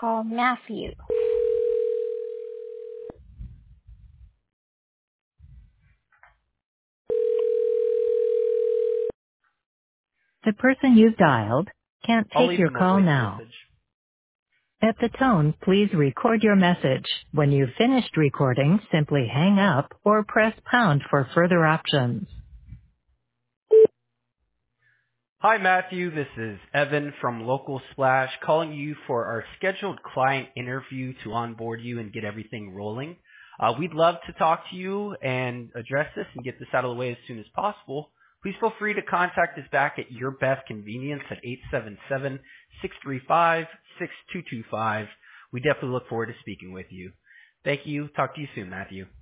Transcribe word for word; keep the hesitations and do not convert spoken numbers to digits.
call Matthew. The person you've dialed can't I'll take leave your them a call voice now. message. At the tone, please record your message. When you've finished recording, simply hang up or press pound for further options. Hi, Matthew. This is Evan from Local Splash calling you for our scheduled client interview to onboard you and get everything rolling. Uh, we'd love to talk to you and address this and get this out of the way as soon as possible. Please feel free to contact us back at your best convenience at eight seven seven, six three five, six two two five. We definitely look forward to speaking with you. Thank you. Talk to you soon, Matthew.